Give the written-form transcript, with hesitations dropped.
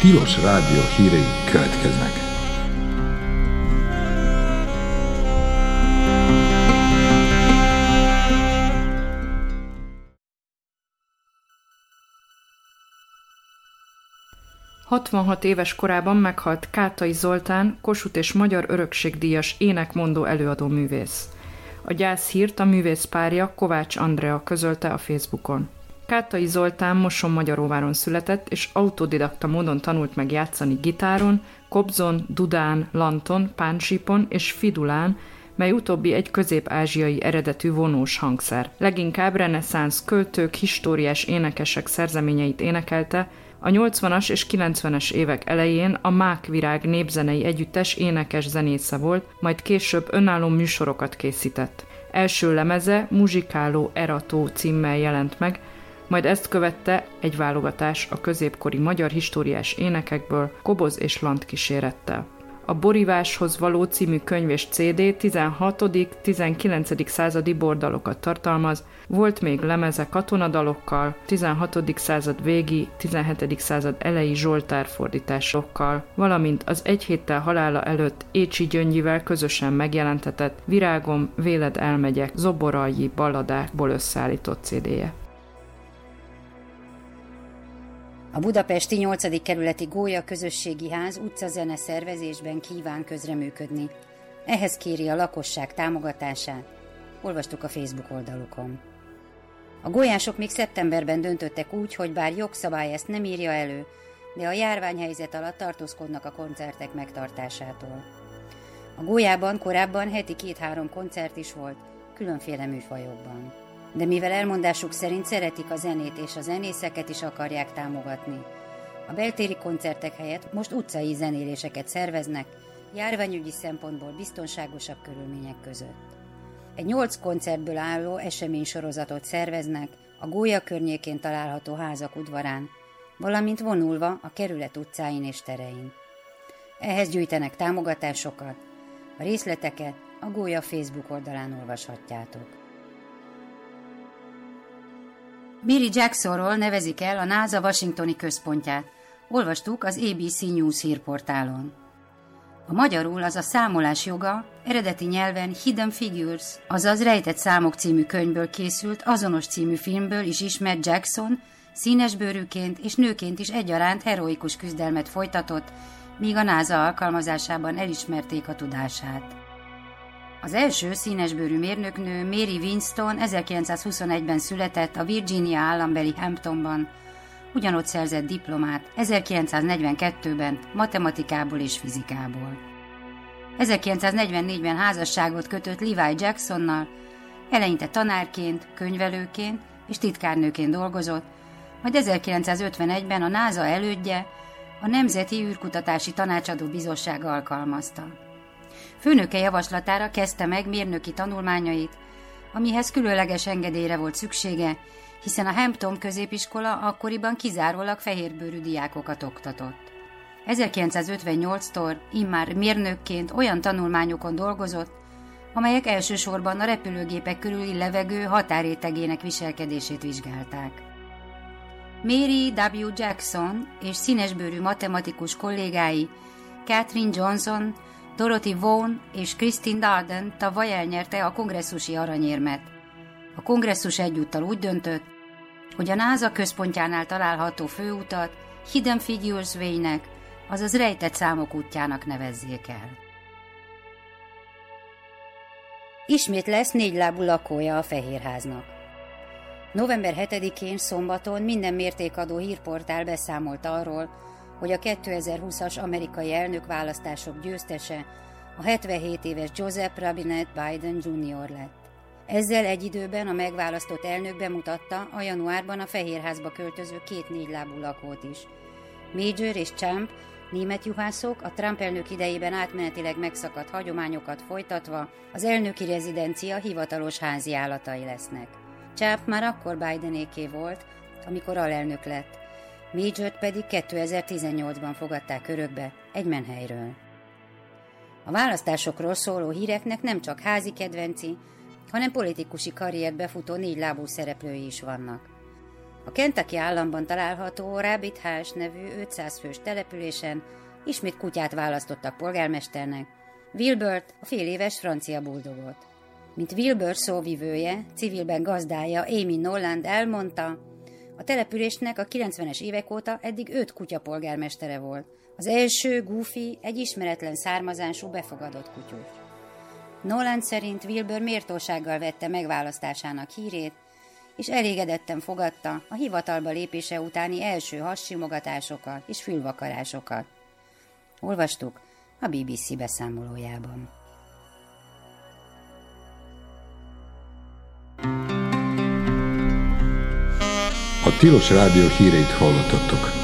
Tilos Rádió hírei következnek. ...66 éves korában meghalt Kátai Zoltán, Kossuth és Magyar Örökségdíjas énekmondó előadó művész. A gyászhírt a művész párja Kovács Andrea közölte a Facebookon. Kátai Zoltán Mosonmagyaróváron született, és autodidakta módon tanult meg játszani gitáron, kobzon, dudán, lanton, pánsípon és fidulán, mely utóbbi egy közép-ázsiai eredetű vonós hangszer. Leginkább reneszánsz költők, históriás énekesek szerzeményeit énekelte, a 80-as és 90-es évek elején a Mákvirág népzenei együttes énekes zenésze volt, majd később önálló műsorokat készített. Első lemeze Muzsikáló Erató címmel jelent meg, majd ezt követte egy válogatás a középkori magyar históriás énekekből koboz és lant kísérettel. A Boríváshoz való című könyv és CD 16.-19. századi bordalokat tartalmaz, volt még lemeze katonadalokkal, 16. század végi, 17. század elejé zsoltárfordításokkal, valamint az egy héttel halála előtt Écsi Gyöngyivel közösen megjelentetett Virágom, véled elmegyek zoboralji balladákból összeállított CD-je. A budapesti 8. kerületi Gólya Közösségi Ház utcazene szervezésben kíván közreműködni. Ehhez kéri a lakosság támogatását. Olvastuk a Facebook oldalukon. A gólyások még szeptemberben döntöttek úgy, hogy bár jogszabály ezt nem írja elő, de a járványhelyzet alatt tartózkodnak a koncertek megtartásától. A Gólyában korábban heti 2-3 koncert is volt, különféle műfajokban. De mivel elmondásuk szerint szeretik a zenét és a zenészeket is akarják támogatni, a beltéri koncertek helyett most utcai zenéléseket szerveznek, járványügyi szempontból biztonságosabb körülmények között. Egy 8 koncertből álló eseménysorozatot szerveznek a Gólya környékén található házak udvarán, valamint vonulva a kerület utcáin és terein. Ehhez gyűjtenek támogatásokat, a részleteket a Gólya Facebook oldalán olvashatjátok. Mary Jacksonról nevezik el a NASA washingtoni központját. Olvastuk az ABC News hírportálon. A magyarul, az a számolás joga, eredeti nyelven Hidden Figures, azaz Rejtett számok című könyvből készült, azonos című filmből is ismert Jackson színesbőrűként és nőként is egyaránt heroikus küzdelmet folytatott, míg a NASA alkalmazásában elismerték a tudását. Az első színesbőrű mérnöknő Mary Winston 1921-ben született a Virginia állambeli Hamptonban, ugyanott szerzett diplomát 1942-ben matematikából és fizikából. 1944-ben házasságot kötött Levi Jacksonnal, eleinte tanárként, könyvelőként és titkárnőként dolgozott, majd 1951-ben a NASA elődje, a Nemzeti űrkutatási Tanácsadó Bizottság alkalmazta. Főnöke javaslatára kezdte meg mérnöki tanulmányait, amihez különleges engedélyre volt szüksége, hiszen a Hampton középiskola akkoriban kizárólag fehérbőrű diákokat oktatott. 1958-tól immár mérnökként olyan tanulmányokon dolgozott, amelyek elsősorban a repülőgépek körüli levegő határrétegének viselkedését vizsgálták. Mary W. Jackson és színesbőrű matematikus kollégái Katherine Johnson, Dorothy Vaughan és Christine Darden tavaly elnyerte a kongresszusi aranyérmet. A kongresszus egyúttal úgy döntött, hogy a NASA központjánál található főutat Hidden Figures Way-nek, azaz rejtett számok útjának nevezzék el. Ismét lesz 4 lábú lakója a Fehérháznak. November 7-én szombaton minden mértékadó hírportál beszámolt arról, hogy a 2020-as amerikai elnökválasztások győztese a 77 éves Joseph Robinette Biden Jr. lett. Ezzel egy időben a megválasztott elnök bemutatta a januárban a Fehérházba költöző 2 4-lábú lakót is. Major és Champ, német juhászok, a Trump elnök idejében átmenetileg megszakadt hagyományokat folytatva az elnöki rezidencia hivatalos házi állatai lesznek. Champ már akkor Bidenéké volt, amikor alelnök lett, Majort pedig 2018-ban fogadták örökbe egy menhelyről. A választásokról szóló híreknek nem csak házi kedvenci, hanem politikusi karriert befutó 4 lábú szereplői is vannak. A Kentucky államban található Rabbit House nevű 500 fős településen ismét kutyát választottak polgármesternek, Wilbert, a féléves francia buldogot. Mint Wilbert szóvivője, civilben gazdája Amy Noland elmondta, a településnek a 90-es évek óta eddig 5 kutyapolgármestere volt. Az első, Goofy, egy ismeretlen származású befogadott kutyus. Noland szerint Wilbur méltósággal vette megválasztásának hírét, és elégedetten fogadta a hivatalba lépése utáni első hassimogatásokat és fülvakarásokat. Olvastuk a BBC beszámolójában. A Tilos Rádió híreit hallottatok.